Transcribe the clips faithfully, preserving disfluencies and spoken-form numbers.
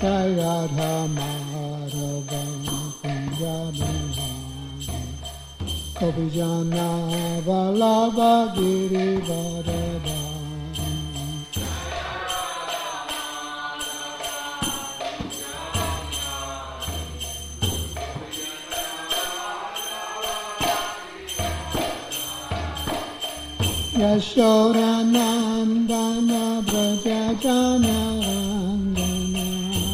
Jai Radha Madhava Kunja Bihari Gopijana Vallabha Girivardhari Yashoda Nandana Braja Jana Rangana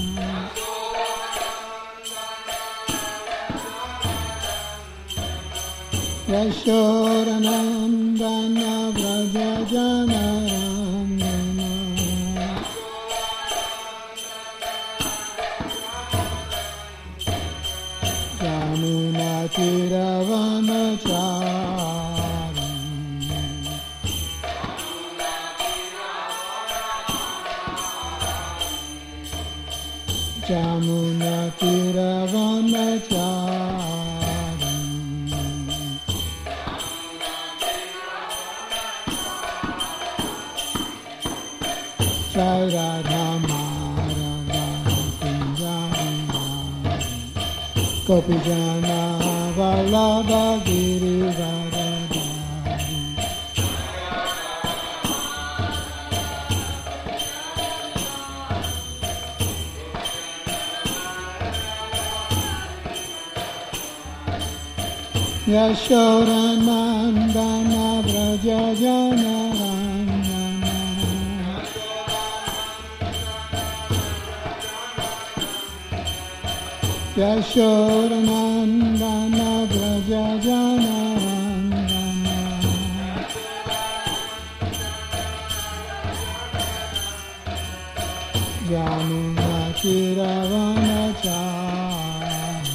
Yashoda Nandana Braja Jana Rangana Jamuna Tiravana Chari Jamuna Tiravana Chari Jai Radha Madhava Kunja Bihari Gopijana Vallabha Girivardhari Yashoda Nandana Braja Jana Rangana Yashoda Nandana Braja Jana Rangana Jamuna Tiravana Chari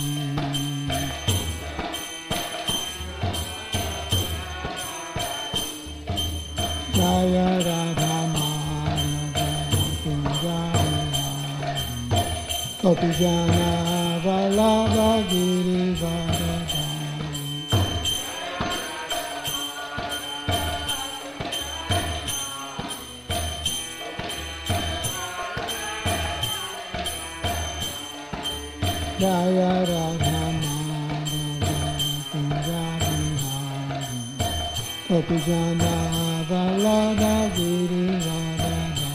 Jaya Radha Madhava Kunja Bihari Gopijana Vallabha Girivardhari Jaya Radha Madhava Kunja Bihari Gopijana Vallabha Girivardhari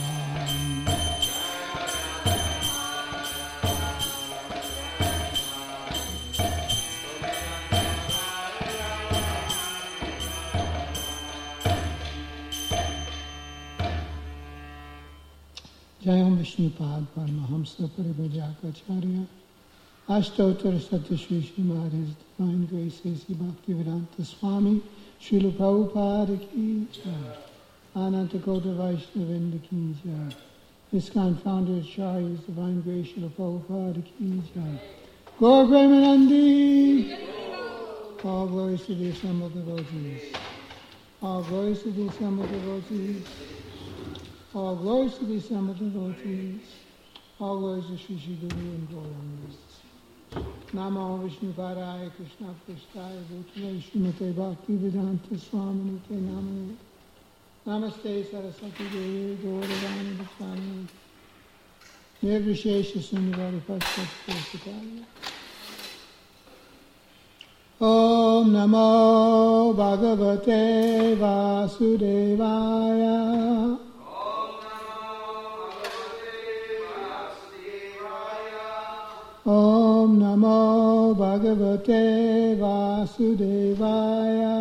Jayam Vishnupad Paramahamsa Paribhajakacharya Ashtottara Satyashri Srimad His Divine Grace A C Bhaktivedanta Swami Srila Prabhupada Ki Jai Ananta Kota Vaishnavinda Ki Jai ISKCON Founder Acharya His Divine Grace Srila Prabhupada Ki Jai Gaur Premanandi All glories to the assembled devotees All glories to the assembled devotees All glories to the assembled devotees. All glories to Sri Sri Guru and Gauranga. Namo Vishnu Padaya Krishna Prasthaya Bhutale Srimate Bhaktivedanta Swaminite Namane. Namaste Saraswati Devi Gauravani Vishwani. Nirvishesha Sundavari Paschat Om Namo Bhagavate Vasudevaya. Om Namo Bhagavate Vasudevaya.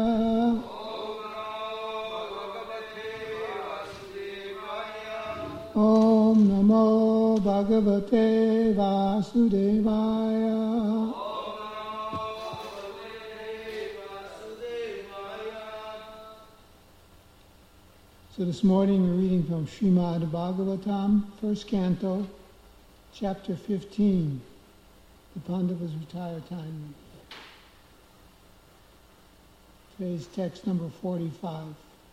Om Namo Bhagavate Vasudevaya. So this morning we're reading from Srimad Bhagavatam, first canto, chapter fifteen. The Pandavas retire timely. Today's text number forty-five.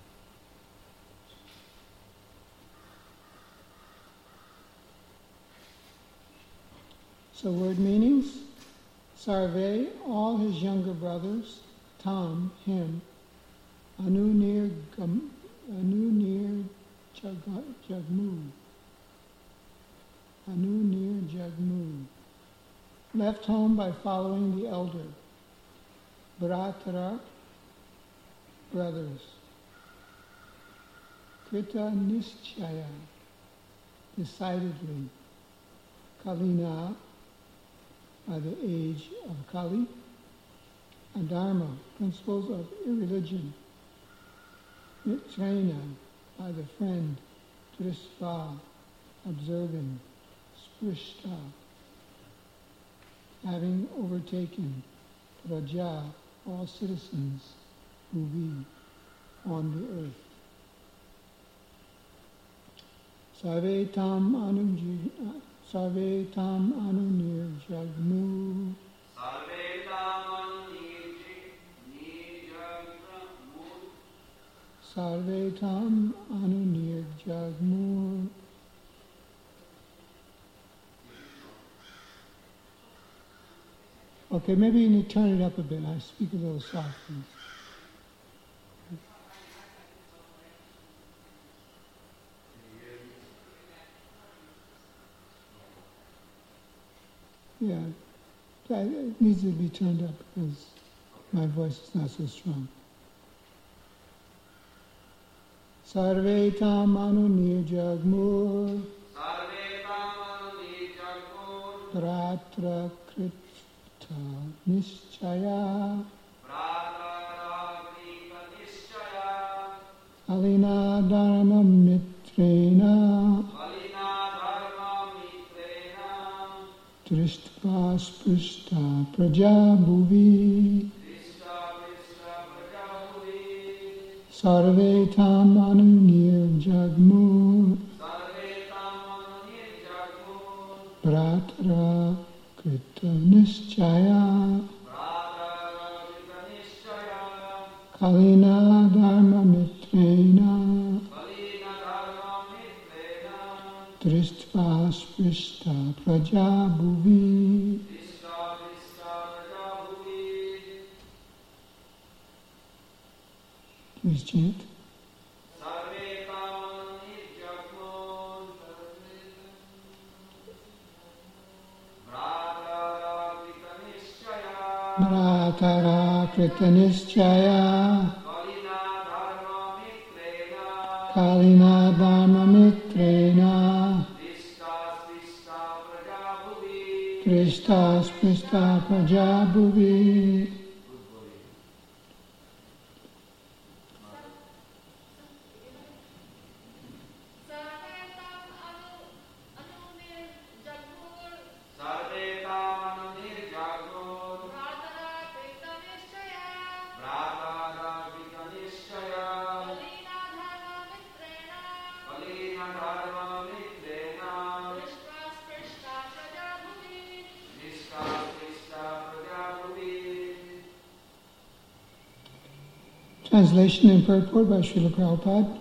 So word meanings: Sarve, all his younger brothers, Tam, him, Anu near Gam, Anu near Jagmu, anu nir jagmu, left home by following the elder, Bharatra, brothers, Krita Nischaya, decidedly, Kalina, by the age of Kali, Adharma, principles of irreligion, Mitrena, by the friend, Drisva, observing, Sprishta, having overtaken, Praja, all citizens, Bhuvi, on the earth. Sarve tam anu sarve tam anu nir jagmu. Sarve tam anu nir jagmu. Sarve tam anu nir jagmu. Okay, maybe you need to turn it up a bit. I speak a little softly. Yeah, it needs to be turned up because my voice is not so strong. Sarve tam anu nirjagmur. Sarve tam anu nirjagmur. Pratra krita nischaya. Pratra krita nischaya. Alina dharma mitrena. Drishtva sprishta praja bhuvi. Sarve tam anu nirjagmu. Pratra krita nischaya. Kalina dharma mitrena. Drishtva sprishta praja bhuvi. Please chant. Bharatara krita nischaya. Kalina dharma mitrena. Krishta sprishta praja bhuvi. Translation and purport by Srila Prabhupada.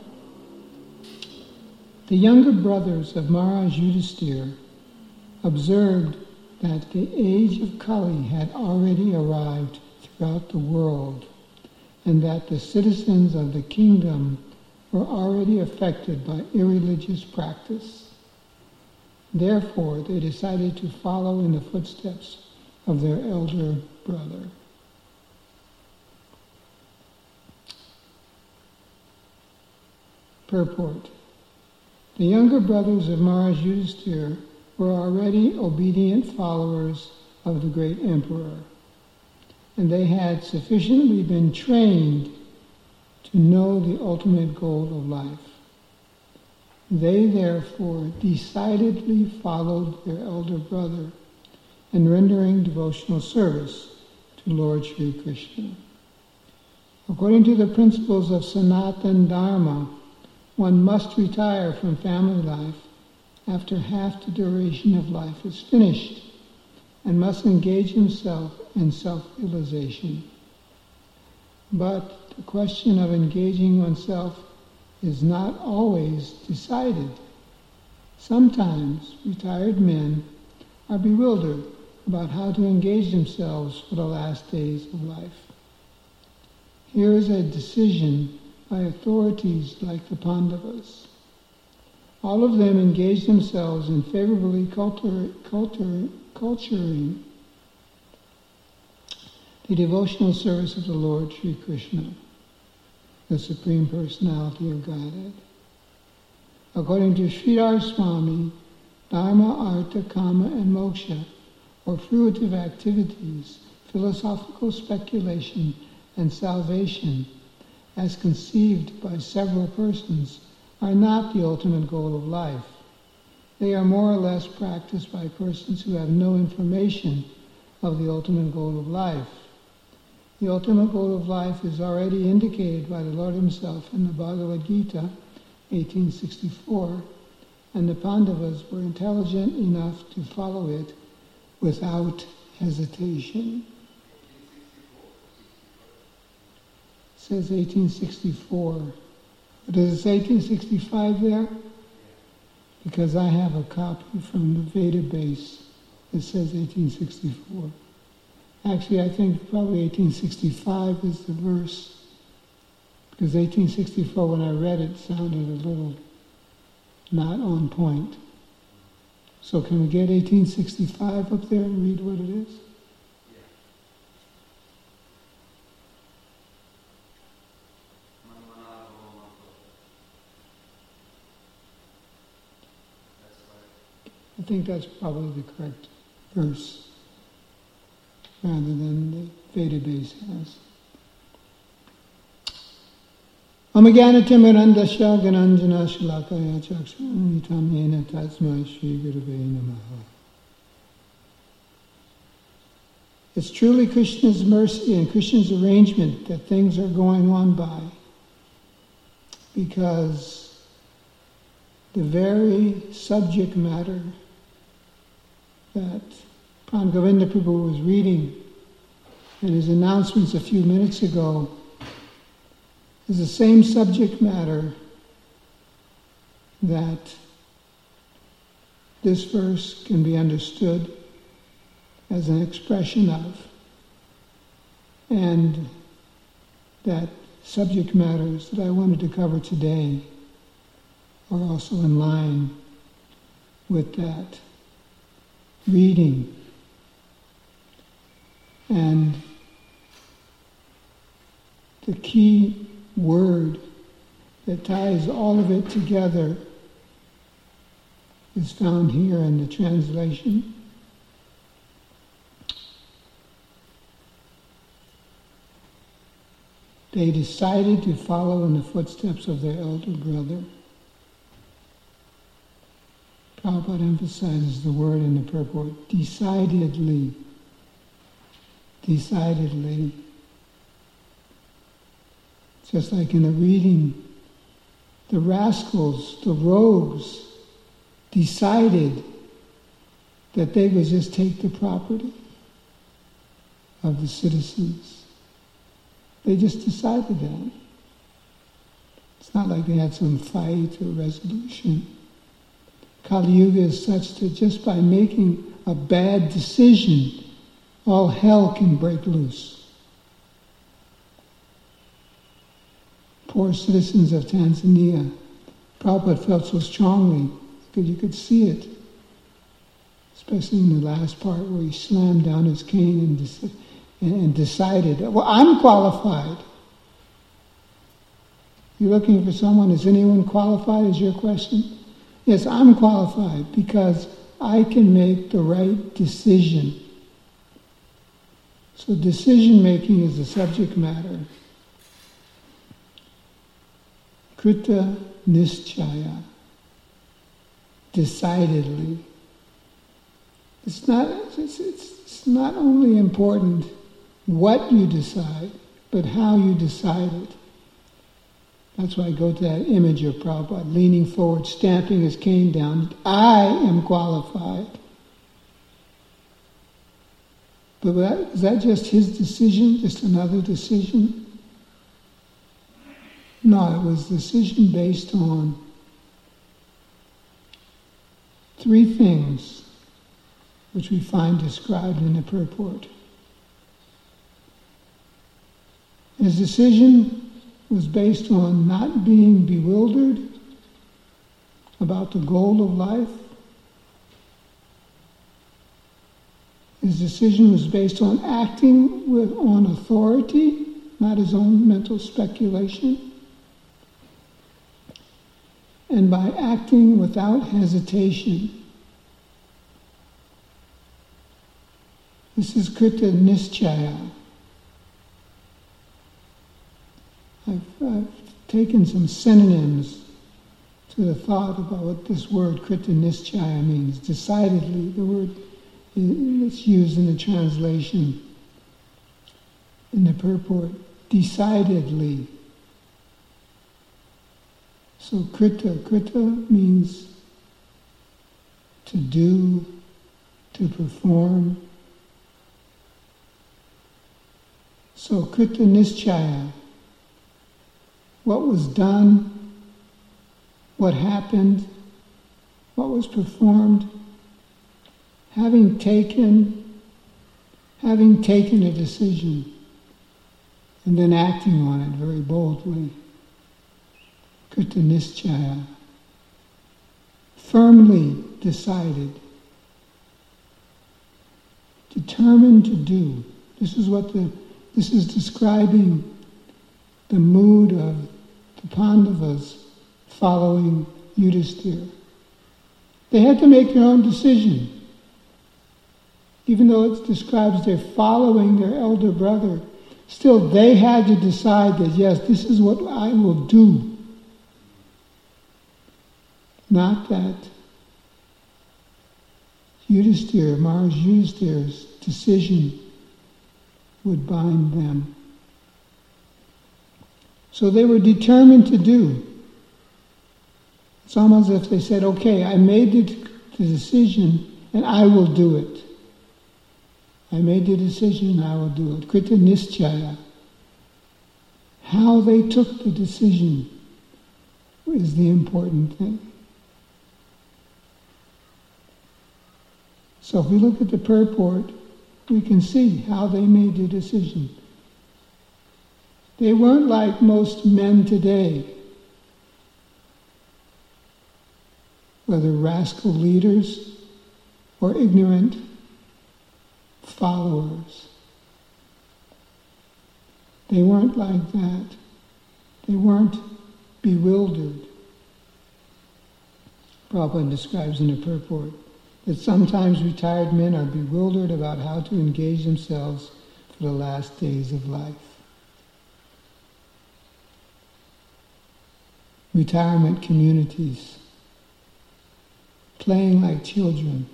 The younger brothers of Maharaj Yudhisthira observed that the age of Kali had already arrived throughout the world and that the citizens of the kingdom were already affected by irreligious practice. Therefore, they decided to follow in the footsteps of their elder brother. Purport. The younger brothers of Maharaj Yudhisthira were already obedient followers of the great emperor, and they had sufficiently been trained to know the ultimate goal of life. They therefore decidedly followed their elder brother in rendering devotional service to Lord Sri Krishna. According to the principles of Sanatana Dharma, one must retire from family life after half the duration of life is finished and must engage himself in self-realization. But the question of engaging oneself is not always decided. Sometimes retired men are bewildered about how to engage themselves for the last days of life. Here is a decision by authorities like the Pandavas. All of them engage themselves in favorably cultur- cultur- culturing the devotional service of the Lord Sri Krishna, the Supreme Personality of Godhead. According to Sridhar Swami, Dharma, Artha, Kama, and Moksha, or fruitive activities, philosophical speculation, and salvation, as conceived by several persons, are not the ultimate goal of life. They are more or less practiced by persons who have no information of the ultimate goal of life. The ultimate goal of life is already indicated by the Lord Himself in the Bhagavad Gita, eighteen sixty-four, and the Pandavas were intelligent enough to follow it without hesitation. It says eighteen sixty-four. Does it say eighteen sixty-five there? Because I have a copy from the Veda base that says eighteen sixty-four. Actually, I think probably eighteen sixty-five is the verse, because eighteen sixty-four, when I read it, sounded a little not on point. So can we get eighteen sixty-five up there and read what it is? I think that's probably the correct verse, rather than the Veda base has. Amagyanatimirandasya gananjana shalakaya chakshanitam yena tatsmai Shri Gurave namaha. It's truly Krishna's mercy and Krishna's arrangement that things are going on by, because the very subject matter that Pran Govinda Prabhu was reading in his announcements a few minutes ago is the same subject matter that this verse can be understood as an expression of, and that subject matters that I wanted to cover today are also in line with that reading. And the key word that ties all of it together is found here in the translation. They decided to follow in the footsteps of their elder brother. Prabhupada emphasizes the word in the purport, decidedly. Decidedly. Just like in the reading, the rascals, the rogues, decided that they would just take the property of the citizens. They just decided that. It's not like they had some fight or resolution. Kali Yuga is such that just by making a bad decision, all hell can break loose. Poor citizens of Tanzania, Prabhupada felt so strongly because you could see it, especially in the last part where he slammed down his cane and, de- and decided, well, I'm qualified. You're looking for someone, is anyone qualified, is your question? Yes, I'm qualified because I can make the right decision. So decision making is the subject matter. Krita nischaya. Decidedly. It's not, it's, it's, it's not only important what you decide, but how you decide it. That's why I go to that image of Prabhupada leaning forward, stamping his cane down. I am qualified. But that, is that just his decision, just another decision? No, it was a decision based on three things which we find described in the purport. His decision was based on not being bewildered about the goal of life. His decision was based on acting with, on authority, not his own mental speculation, and by acting without hesitation. This is Krita Nischaya. I've, I've taken some synonyms to the thought about what this word Krita Nischaya means. Decidedly, the word that's used in the translation, in the purport, decidedly. So Krita, Krita means to do, to perform. So Krita Nischaya, what was done, what happened, what was performed, having taken, having taken a decision, and then acting on it very boldly. Krita Nischaya, firmly decided, determined to do. This is what the, this is describing the mood of the Pandavas following Yudhisthira. They had to make their own decision. Even though it describes they're following their elder brother, still they had to decide that, yes, this is what I will do. Not that Yudhisthira, Maharaj Yudhisthira's decision would bind them. So they were determined to do. It's almost as if they said, okay, I made the, the decision and I will do it. I made the decision and I will do it. Krita Nischaya. How they took the decision is the important thing. So if we look at the purport, we can see how they made the decision. They weren't like most men today, whether rascal leaders or ignorant followers. They weren't like that. They weren't bewildered. Prabhupada describes in the purport that sometimes retired men are bewildered about how to engage themselves for the last days of life. Retirement communities, playing like children,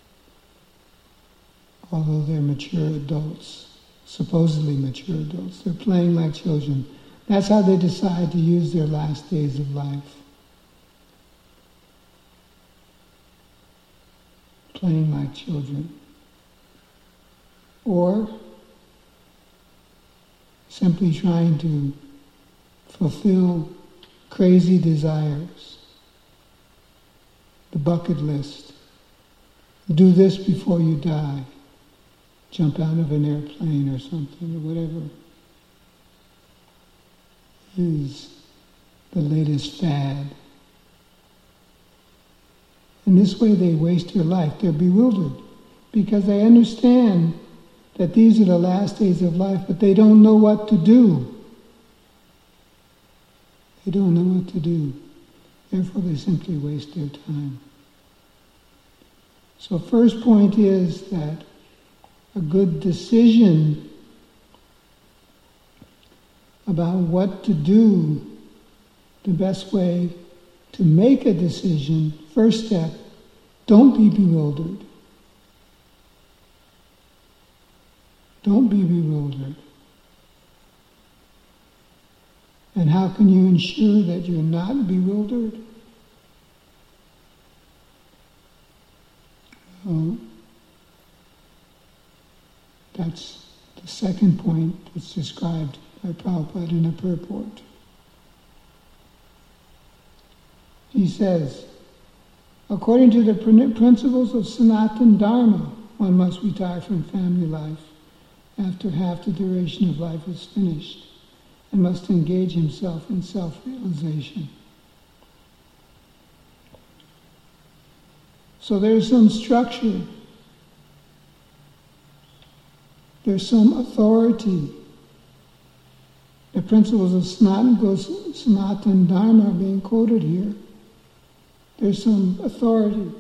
although they're mature adults, supposedly mature adults, they're playing like children. That's how they decide to use their last days of life. Playing like children. Or simply trying to fulfill crazy desires. The bucket list. Do this before you die. Jump out of an airplane or something, or whatever is the latest fad. In this way they waste their life. They're bewildered because they understand that these are the last days of life, but they don't know what to do. They don't know what to do. Therefore they simply waste their time. So first point is that a good decision about what to do, the best way to make a decision, first step, don't be bewildered. Don't be bewildered. And how can you ensure that you're not bewildered? Well, that's the second point that's described by Prabhupada in the purport. He says, according to the principles of Sanatana Dharma, one must retire from family life after half the duration of life is finished and must engage himself in self-realization. So there's some structure. There's some authority. The principles of Sanatana, Sanatana Dharma are being quoted here. There's some authority.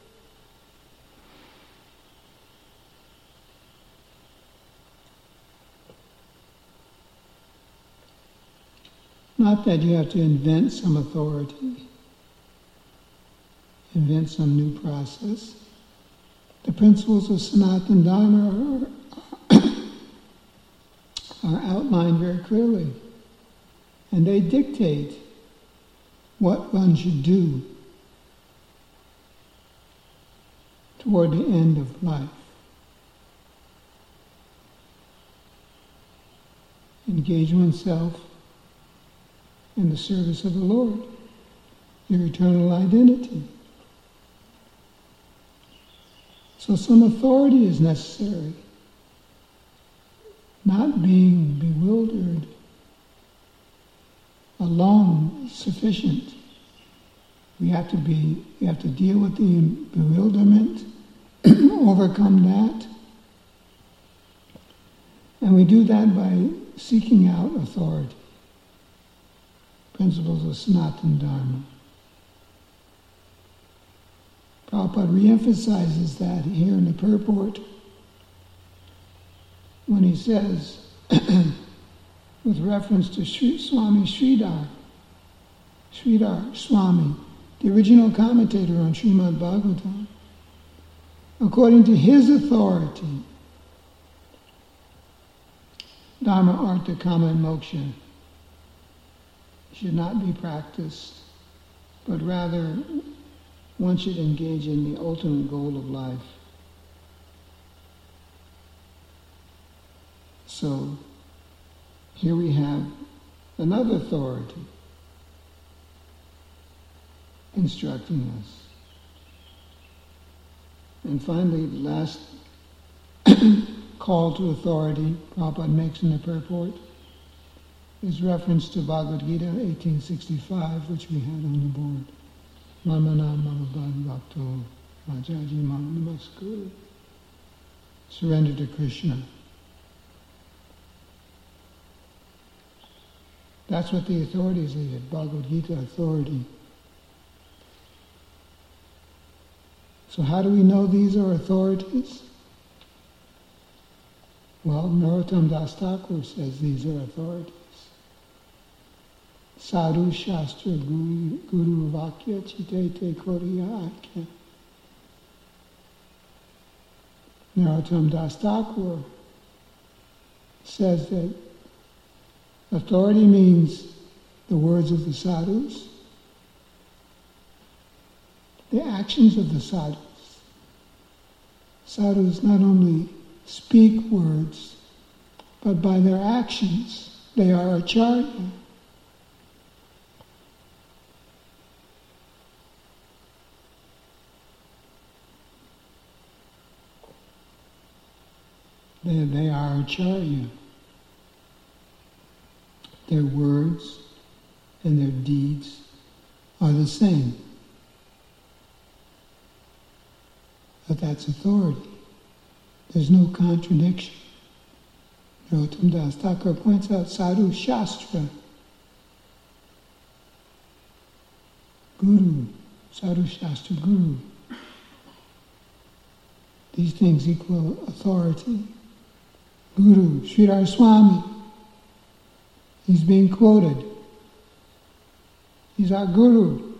Not that you have to invent some authority, invent some new process. The principles of Sanatana Dharma are, are outlined very clearly, and they dictate what one should do toward the end of life. Engage oneself in the service of the Lord, your eternal identity. So some authority is necessary. Not being bewildered alone is sufficient. We have to be, we have to deal with the bewilderment, overcome that. And we do that by seeking out authority. Principles of Sanatana Dharma. Prabhupada re-emphasizes that here in the purport when he says, with reference to Sri, Swami Sridhar, Sridhar Swami, the original commentator on Srimad Bhagavatam, according to his authority, Dharma, Artha, Kama, and Moksha should not be practiced, but rather one should engage in the ultimate goal of life. So here we have another authority instructing us. And finally, the last call to authority Prabhupada makes in the purport is reference to Bhagavad Gita eighteen sixty-five, which we had on the board. Mamana Mamabhad Bhakto Majaji Mama Namaskuru. Surrender to Krishna. That's what the authorities say, Bhagavad Gita authority. So how do we know these are authorities? Well, Narottam Das Thakur says these are authorities. Sadhu Shastra Guru, Guru Vakya Chitete Koriya Akya. Narottam Das Thakur says that authority means the words of the sadhus, the actions of the sadhus. Sadhus not only speak words, but by their actions, they are acharya. They, they are acharya. Their words and their deeds are the same. But that's authority. There's no contradiction. Narottam Das Thakur points out Sadhu Shastra, Guru, Sadhu Shastra Guru. These things equal authority. Guru, Sridhar Swami, he's being quoted. He's our Guru.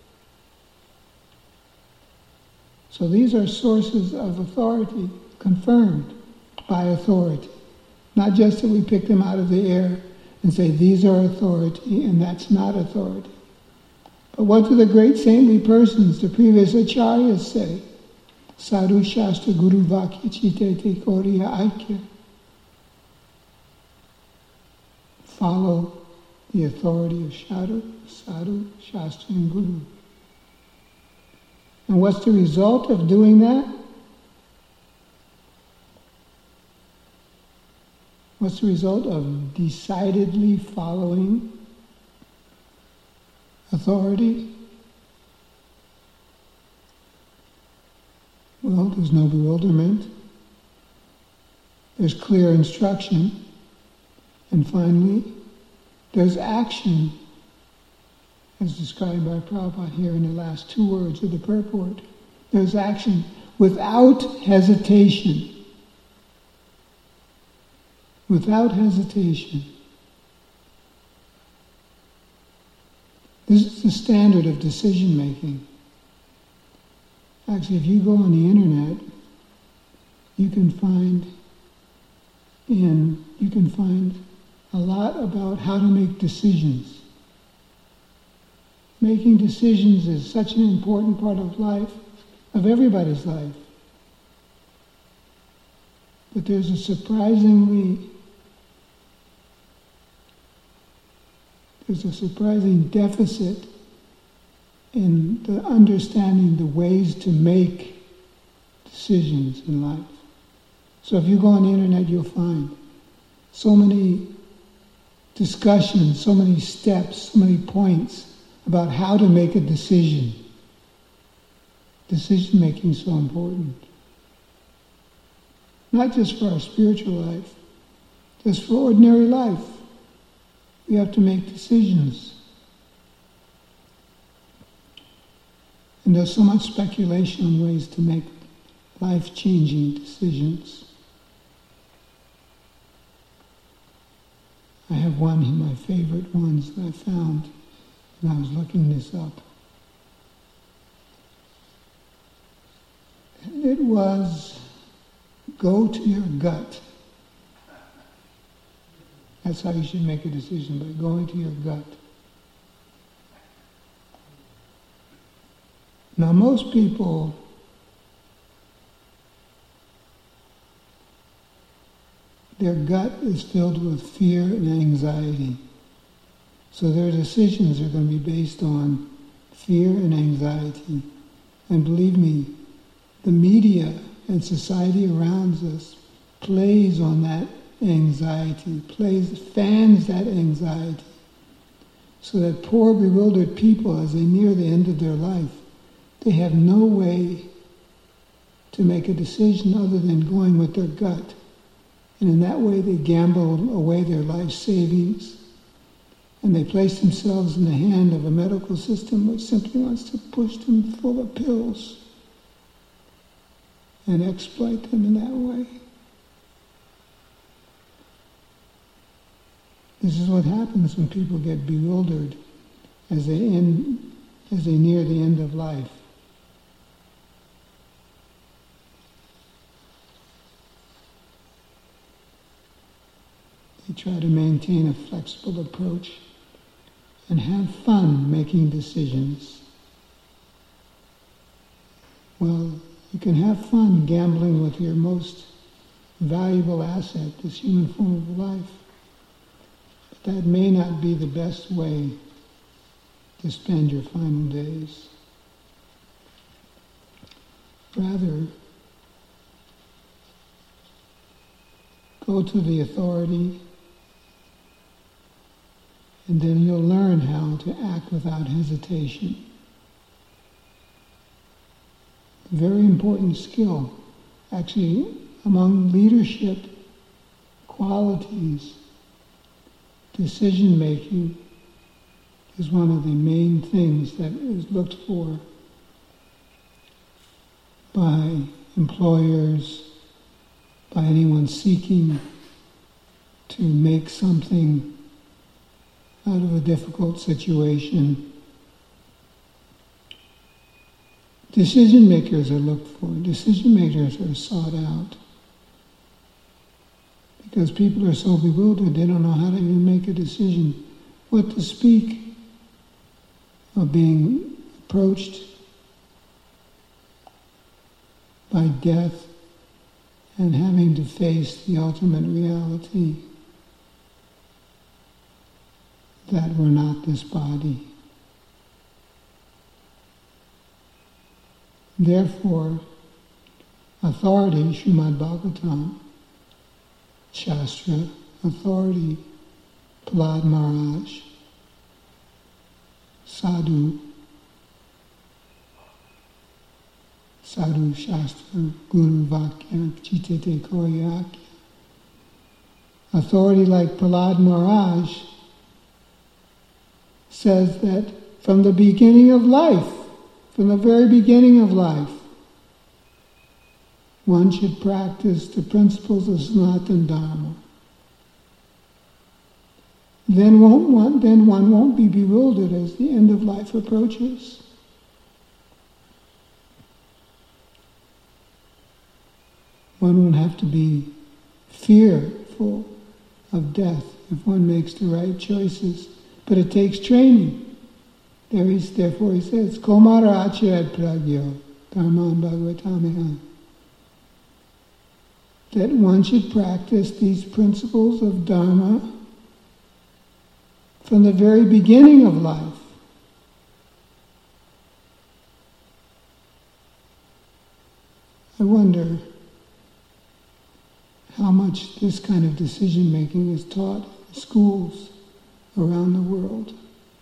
So these are sources of authority, confirmed by authority. Not just that we pick them out of the air and say these are authority and that's not authority. But what do the great saintly persons, the previous acharyas, say? Sadhu Shastra Guru Vakya Chitete Koriya Aikya. Follow the authority of Sadhu, Sadhu, Shastra, and Guru. And what's the result of doing that? What's the result of decidedly following authority? Well, there's no bewilderment. There's clear instruction. And finally, there's action, as described by Prabhupada here in the last two words of the purport. There's action without hesitation. Without hesitation. This is the standard of decision making. Actually, if you go on the internet, you can find in you can find a lot about how to make decisions. Making decisions is such an important part of life, of everybody's life. But there's a surprisingly there's a surprising deficit in the understanding the ways to make decisions in life. So if you go on the internet, you'll find so many discussions, so many steps, so many points about how to make a decision. Decision making is so important. Not just for our spiritual life, just for ordinary life. We have to make decisions. And there's so much speculation on ways to make life-changing decisions. I have one of my favorite ones that I found when I was looking this up. And it was, go to your gut. That's how you should make a decision, by going to your gut. Now most people their gut is filled with fear and anxiety. So their decisions are going to be based on fear and anxiety. And believe me, the media and society around us plays on that anxiety, plays, fans that anxiety. So that poor, bewildered people, as they near the end of their life, they have no way to make a decision other than going with their gut. And in that way they gamble away their life savings, and they place themselves in the hand of a medical system which simply wants to push them full of pills and exploit them in that way. This is what happens when people get bewildered as they end, as they near the end of life. They try to maintain a flexible approach and have fun making decisions. Well, you can have fun gambling with your most valuable asset, this human form of life. But that may not be the best way to spend your final days. Rather, go to the authority, and then you'll learn how to act without hesitation. Very important skill. Actually, among leadership qualities, decision-making is one of the main things that is looked for by employers, by anyone seeking to make something out of a difficult situation. Decision makers are looked for. Decision makers are sought out. Because people are so bewildered, they don't know how to even make a decision, what to speak, of being approached by death and having to face the ultimate reality that we're not this body. Therefore, authority, Srimad Bhagavatam, Shastra, authority, Prahlad Maharaj, sadhu, Sadhu Shastra Guru Vakya Chitete Koryakya. Authority like Prahlad Maharaj says that from the beginning of life, from the very beginning of life, one should practice the principles of Sanatana Dharma. Then, won't one, then one won't be bewildered as the end of life approaches. One won't have to be fearful of death if one makes the right choices. But it takes training. There is, therefore he says, Komara achyad pragyo dharman bhagavatamiham. That one should practice these principles of Dharma from the very beginning of life. I wonder how much this kind of decision-making is taught in schools around the world.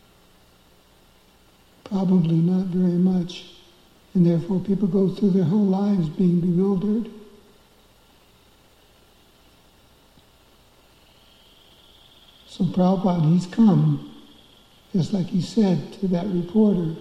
Probably not very much, and therefore people go through their whole lives being bewildered. So Prabhupada, he's come, just like he said to that reporter,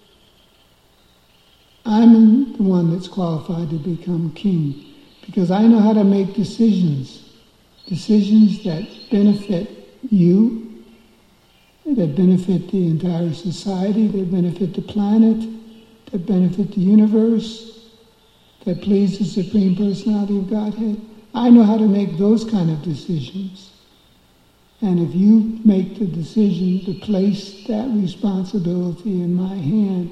I'm the one that's qualified to become king, because I know how to make decisions, decisions that benefit you, that benefit the entire society, that benefit the planet, that benefit the universe, that please the Supreme Personality of Godhead. I know how to make those kind of decisions. And if you make the decision to place that responsibility in my hand,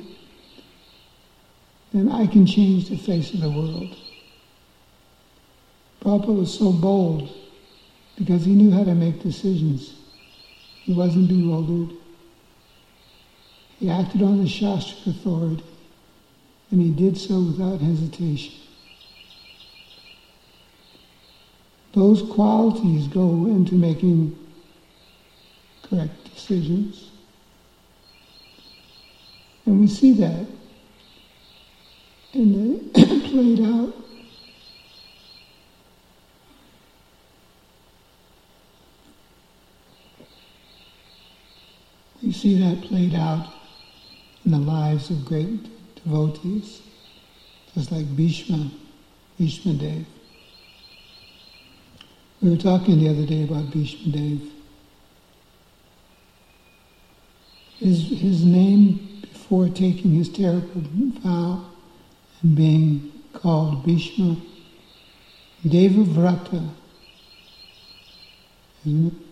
then I can change the face of the world. Prabhupada was so bold because he knew how to make decisions. He wasn't bewildered. He acted on the Shastric authority, and he did so without hesitation. Those qualities go into making correct decisions. And we see that in the played out we see that played out in the lives of great devotees, just like Bhishma, Bhishma Dev. We were talking the other day about Bhishma Dev. His, his name, before taking his terrible vow and being called Bhishma, Devavrata, isn't it?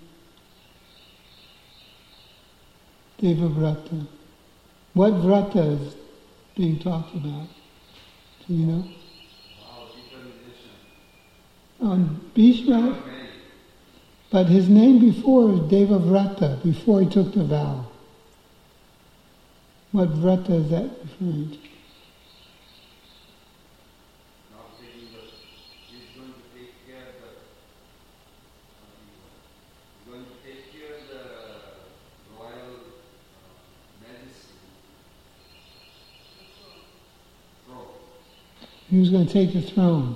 Devavrata. What vrata is being talked about? Do you know? On Bhishma, but his name before is Devavrata, before he took the vow. What vrata is that referring to? He was going to take the throne,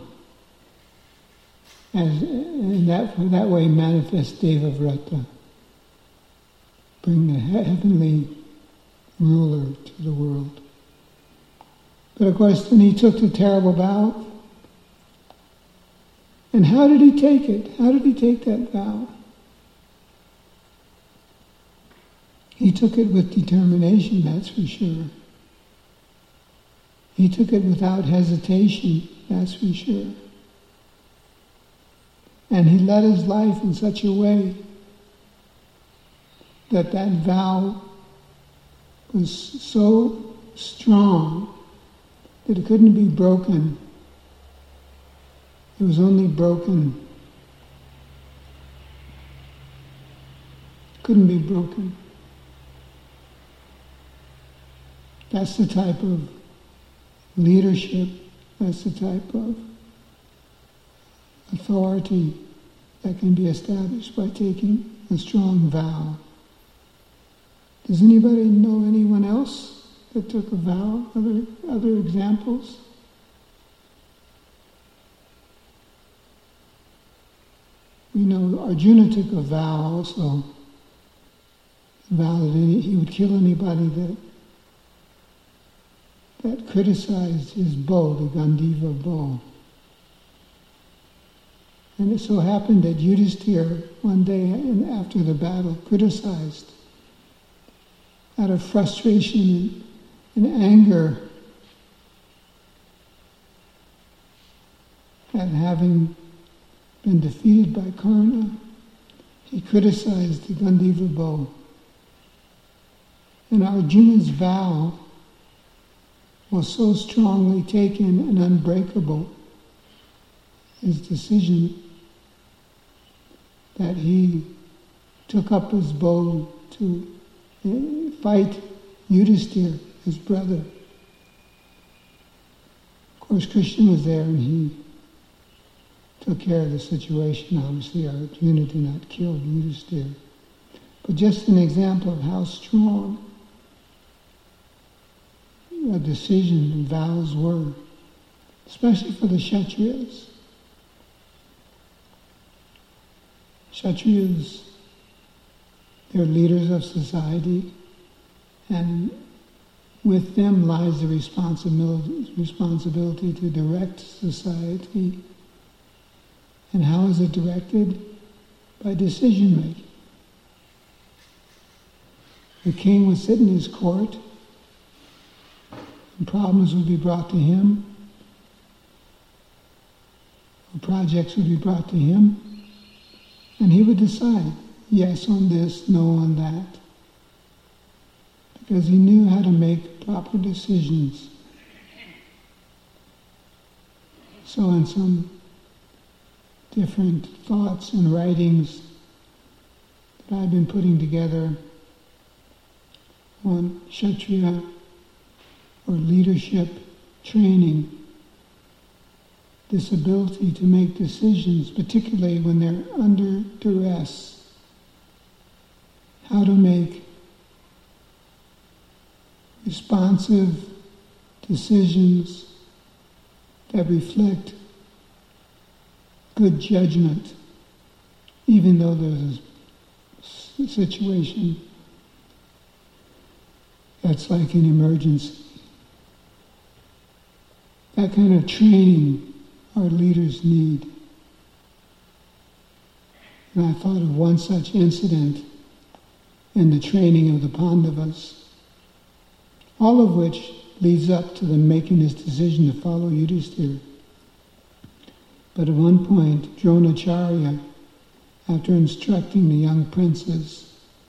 as and that that way manifest Devavrata, bring the heavenly ruler to the world. But of course, then he took the terrible vow. And how did he take it? How did he take that vow? He took it with determination, that's for sure. He took it without hesitation, that's for sure. And he led his life in such a way that that vow was so strong that it couldn't be broken. It was only broken. Couldn't be broken. That's the type of leadership, that's the type of authority that can be established by taking a strong vow. Does anybody know anyone else that took a vow? Other other examples? we know Arjuna took a vow also, a vow that any, he would kill anybody that that criticized his bow, the Gandiva bow. And it so happened that Yudhisthira, one day after the battle, criticized out of frustration and, and anger at having been defeated by Karna. He criticized the Gandiva bow. And Arjuna's vow was so strongly taken and unbreakable, his decision, that he took up his bow to fight Yudhisthira, his brother. Of course, Krishna was there and he took care of the situation. Obviously, Arjuna did not kill Yudhisthira. But just an example of how strong a decision and vows were, especially for the Kshatriyas. Kshatriyas, they're leaders of society, and with them lies the responsibility, responsibility to direct society. And how is it directed? By decision making. The king would sit in his court, and problems would be brought to him, or projects would be brought to him, and he would decide, yes on this, no on that, because he knew how to make proper decisions. So in some different thoughts and writings that I've been putting together on Kshatriya or leadership training, this ability to make decisions, particularly when they're under duress, how to make responsive decisions that reflect good judgment, even though there's a situation that's like an emergency. That kind of training our leaders need. And I thought of one such incident in the training of the Pandavas, all of which leads up to them making this decision to follow Yudhisthira. But at one point, Dronacharya, after instructing the young princes,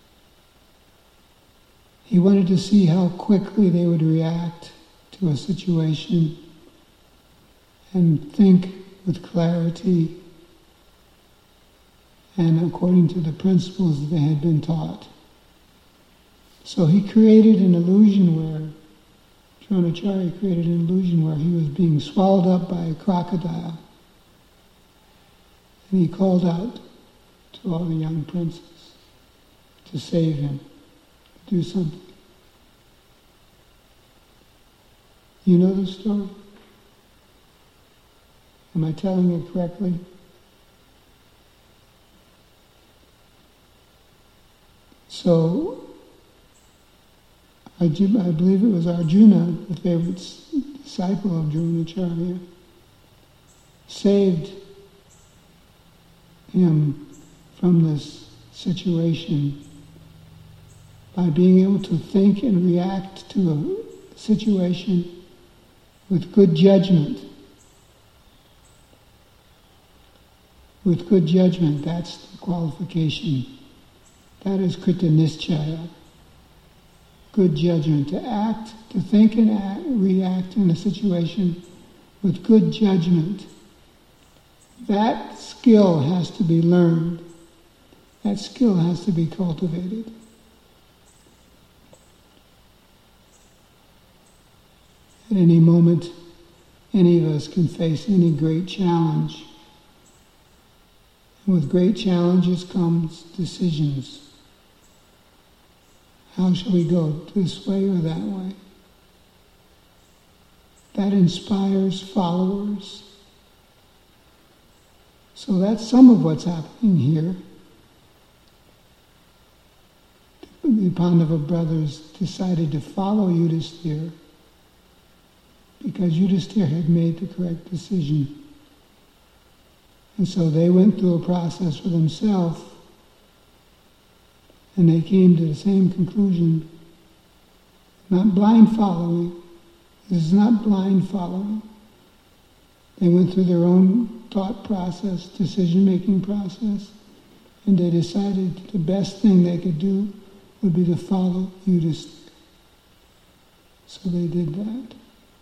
he wanted to see how quickly they would react to a situation and think with clarity and according to the principles that they had been taught. So he created an illusion where, Dronacharya created an illusion where he was being swallowed up by a crocodile. And he called out to all the young princes to save him, to do something. You know the story? Am I telling it correctly? So, I, I believe it was Arjuna, the favorite disciple of Dronacharya, saved him from this situation by being able to think and react to a situation with good judgment. With good judgment, that's the qualification. That is krita nischaya. Good judgment, to act, to think and act, react in a situation with good judgment. That skill has to be learned. That skill has to be cultivated. At any moment, any of us can face any great challenge. And with great challenges comes decisions. How shall we go, this way or that way? That inspires followers. So that's some of what's happening here. The Pandava brothers decided to follow Yudhisthira because Yudhisthira had made the correct decision. And so they went through a process for themselves, and they came to the same conclusion. Not blind following. This is not blind following. They went through their own thought process, decision-making process, and they decided the best thing they could do would be to follow Yudhisthira. So they did that.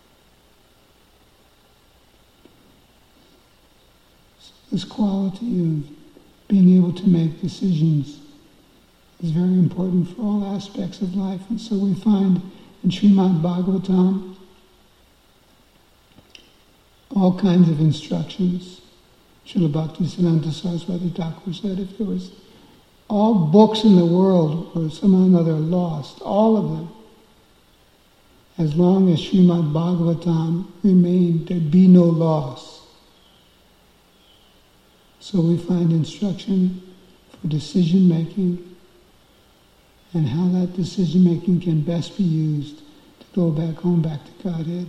So this quality of being able to make decisions is very important for all aspects of life. And so we find in Srimad Bhagavatam all kinds of instructions. Srila Bhaktisiddhanta Saraswati Thakur said if there was all books in the world were somehow or another lost, all of them, as long as Srimad Bhagavatam remained, there'd be no loss. So we find instruction for decision making and how that decision making can best be used to go back home, back to Godhead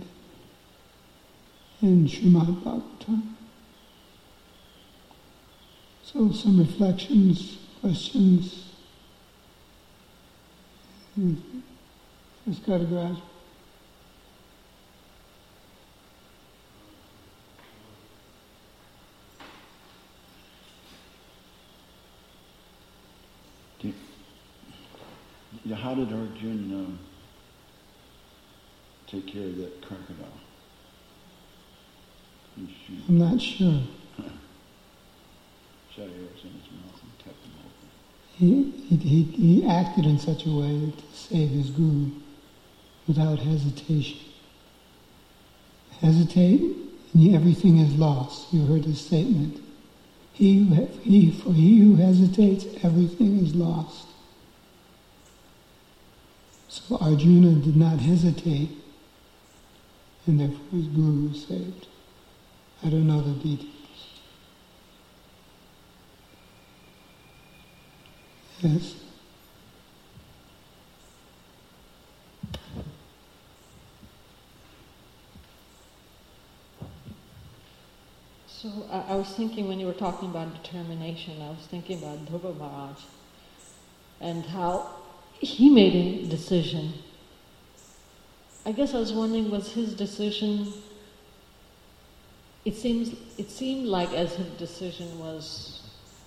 in Srimad Bhagavatam. So some reflections, questions. Just got to grasp. Yeah, how did Arjuna um, take care of that crocodile? I'm not sure. Shot arrows in his mouth and kept him open. He, he, he, he acted in such a way to save his guru without hesitation. Hesitate and everything is lost. You heard the statement. He, who, he, for he who hesitates, everything is lost. So Arjuna did not hesitate, and therefore his guru was saved. I don't know the details. Yes? So I, I was thinking when you were talking about determination, I was thinking about Dhruva Maharaj and how he made a decision. I guess I was wondering, was his decision, it seems it seemed like as his decision was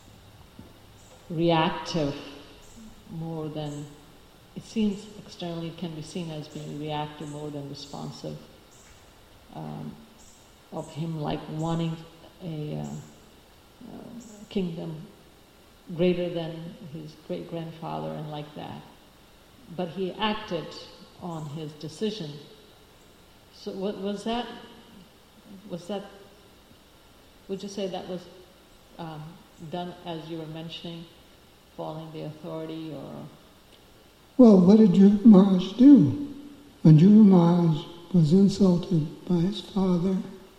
reactive more than, it seems externally can be seen as being reactive more than responsive, um, of him like wanting a uh, uh, kingdom greater than his great-grandfather and like that. But he acted on his decision. So what was that, was that, would you say that was um, done as you were mentioning, following the authority, or? Well, what did Dhruva Maharaj do? When Dhruva Maharaj was insulted by his father,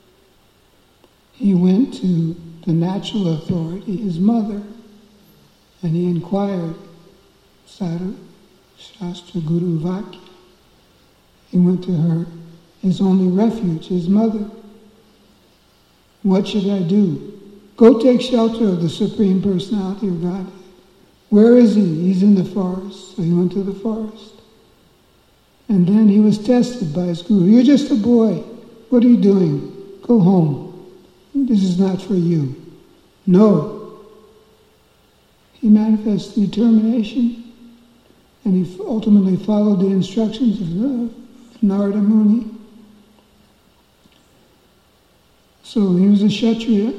he went to the natural authority, his mother, and he inquired, Sadhu, Shastra, Guru, Vakya. He went to her, his only refuge, his mother. What should I do? Go take shelter of the Supreme Personality of Godhead. Where is he? He's in the forest. So he went to the forest. And then he was tested by his guru. You're just a boy. What are you doing? Go home. This is not for you. No. He manifests determination, and he ultimately followed the instructions of, the, of Narada Muni. So he was a Kshatriya.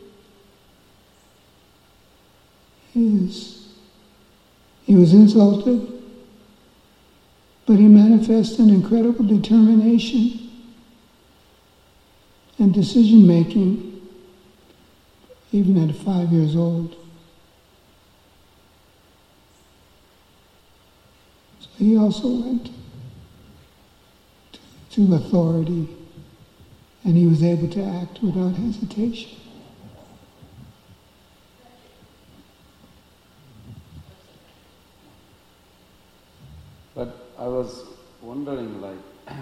His, he was insulted, but he manifested an incredible determination and decision-making, even at five years old. So he also went to, to authority, and he was able to act without hesitation. But I was wondering, like,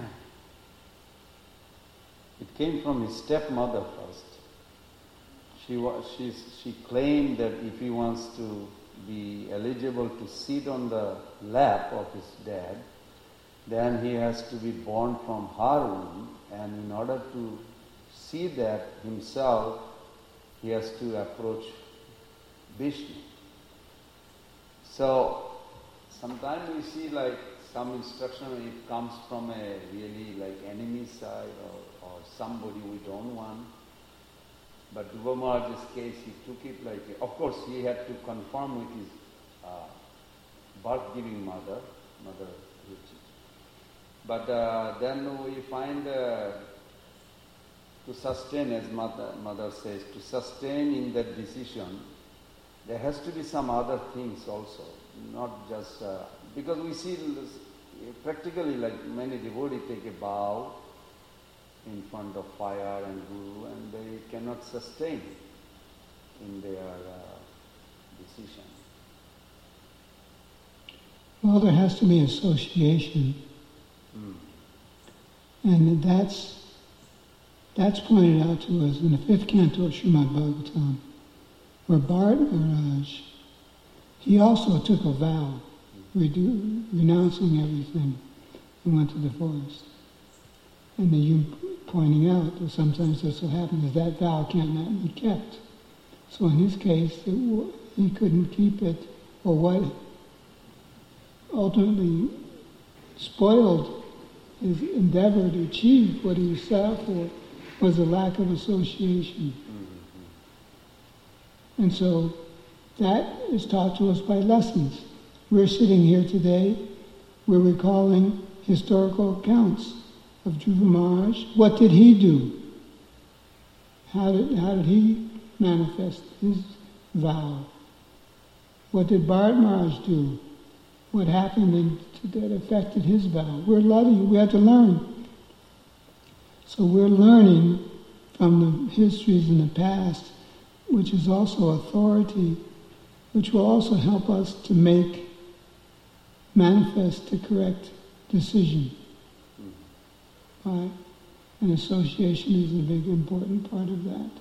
it came from his stepmother first. She wa- she she claimed that if he wants to be eligible to sit on the lap of his dad, then he has to be born from her womb, and in order to see that himself, he has to approach Vishnu. So sometimes we see like some instruction, it comes from a really like enemy side or, or somebody we don't want. But Dhruva Maharaj's case, he took it like, a, of course he had to confirm with his uh, birth-giving mother, Mother Ruchi. But uh, then we find uh, to sustain, as mother, mother says, to sustain in that decision, there has to be some other things also, not just, uh, because we see practically like many devotees take a vow in front of fire and Guru, and they cannot sustain in their uh, decision. Well, there has to be association. Mm. And that's that's pointed out to us in the fifth canto of Srimad Bhagavatam, where Bharat Maharaj, he also took a vow, redu- renouncing everything, and went to the forest. And then you pointing out that sometimes that's what happens, is that vow cannot be kept. So in his case, it w- he couldn't keep it, or what ultimately spoiled his endeavor to achieve what he set out for was a lack of association. Mm-hmm. And so that is taught to us by lessons. We're sitting here today, we're recalling historical accounts of Dhruva Maharaj. What did he do? How did, how did he manifest his vow? What did Bharat Maharaj do? What happened in, that affected his vow? We're learning, we have to learn. So we're learning from the histories in the past, which is also authority, which will also help us to make, manifest the correct decision. Right? And association is a big important part of that.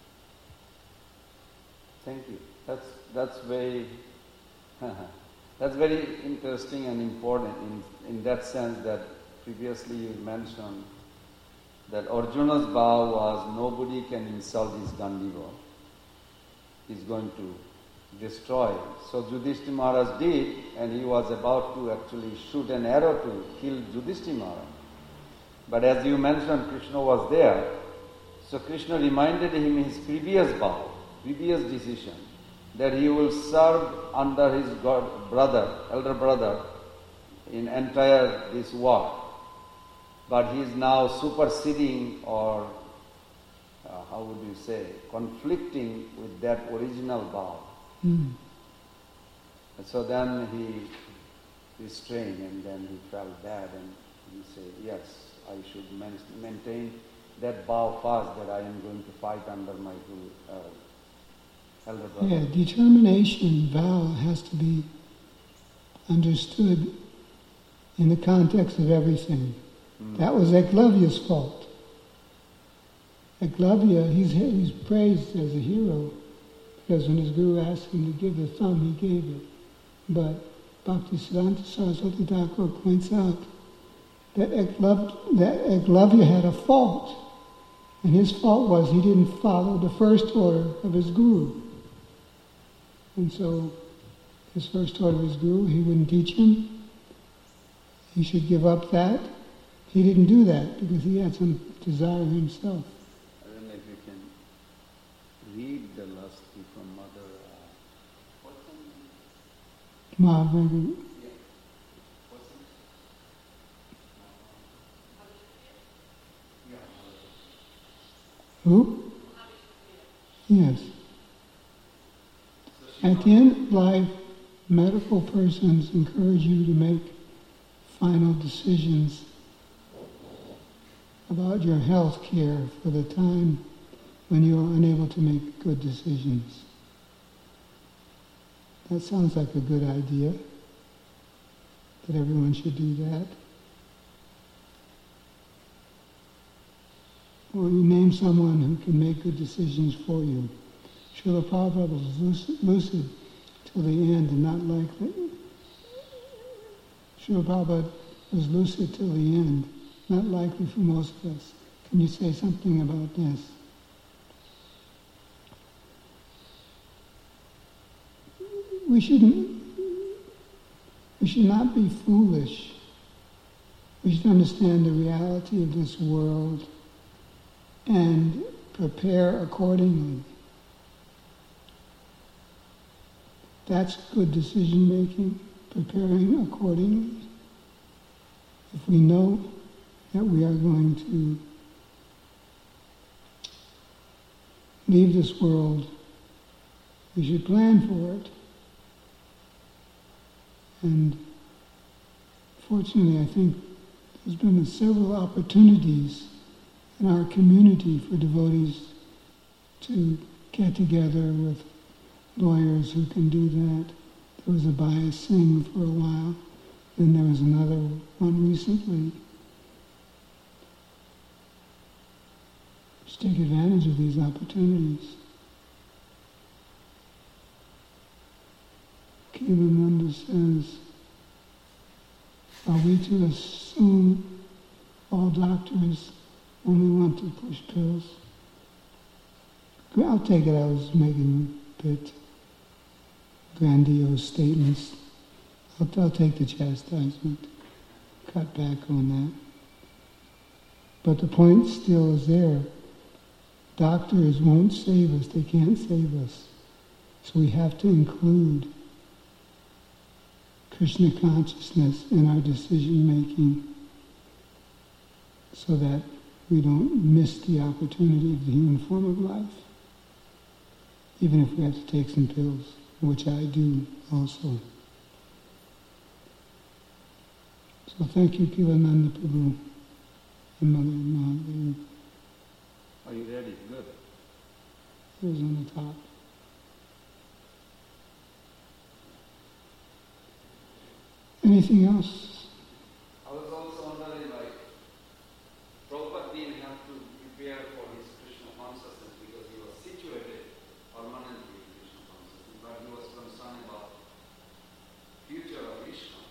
Thank you. That's that's very that's very interesting and important in, in that sense that previously you mentioned that Arjuna's vow was nobody can insult his Gandiva. He's going to destroy him. So Yudhishthira Maharaj did, and he was about to actually shoot an arrow to kill Yudhishthira Maharaj. But as you mentioned, Krishna was there. So Krishna reminded him his previous vow, previous decision, that he will serve under his god, brother, elder brother, in entire this war. But he is now superseding or, uh, how would you say, conflicting with that original vow. Mm. And so then he restrained, and then he felt bad, and he said, yes, I should man- maintain that vow first, that I am going to fight under my guru, uh, elder brother. Yeah, determination, vow has to be understood in the context of everything. Mm. That was Eklavya's fault. Eklavya, he's, he's praised as a hero, because when his guru asked him to give the thumb, he gave it. But Bhaktisiddhanta Saraswati Thakur points out that Eklavya, that Eklavya had a fault. And his fault was he didn't follow the first order of his guru. And so his first order of his guru, he wouldn't teach him. He should give up that. He didn't do that because he had some desire himself. I don't know if you can read the last thing from Mother. Uh, what's her name? Mahavira. Yeah. What's her name? Yeah. Who? Yes. At the end of life, medical persons encourage you to make final decisions about your health care for the time when you are unable to make good decisions. That sounds like a good idea. that everyone should do that. Or you name someone who can make good decisions for you. Srila Prabhupada was lucid, lucid till the end and not likely. Srila Prabhupada was lucid till the end, not likely for most of us. Can you say something about this? We shouldn't, we should not be foolish. We should understand the reality of this world and prepare accordingly. That's good decision making, preparing accordingly. If we know that we are going to leave this world, we should plan for it. And fortunately, I think there's been several opportunities in our community for devotees to get together with lawyers who can do that. There was a Bias Singh for a while, then there was another one recently. Just take advantage of these opportunities. Keelananda says, are we to assume all doctors only want to push pills? I'll take it I was making a bit grandiose statements. I'll, I'll take the chastisement, cut back on that. But the point still is there. Doctors won't save us, they can't save us. So we have to include Krishna consciousness in our decision making so that we don't miss the opportunity of the human form of life, even if we have to take some pills, which I do also. So thank you, Keelananda Prabhu and Mother Mahadevi. Are you ready? Good. It was on the top. Anything else? I was also wondering, like, Prabhupada didn't have to prepare for his Krishna consciousness because he was situated permanently in Krishna consciousness, but he was concerned about future of Krishna.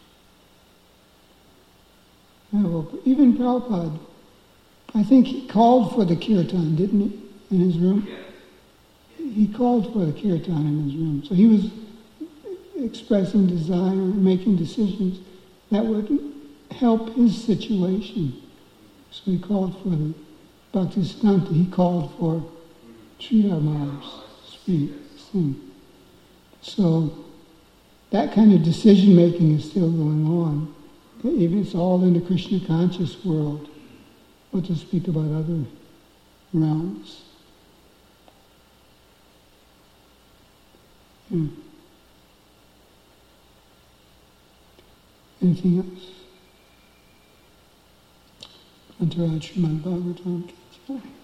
Yeah, well, even Prabhupada, I think he called for the kirtan, didn't he, in his room? Yes. He called for the kirtan in his room. So he was expressing desire, making decisions that would help his situation. So he called for the Bhaktisiddhanta, he called for Sridhar Maharaj speak, sing. So that kind of decision making is still going on. Even it's all in the Krishna conscious world. What to speak about other realms. Yeah. Anything else? Antaraj Srimad Bhagavatam.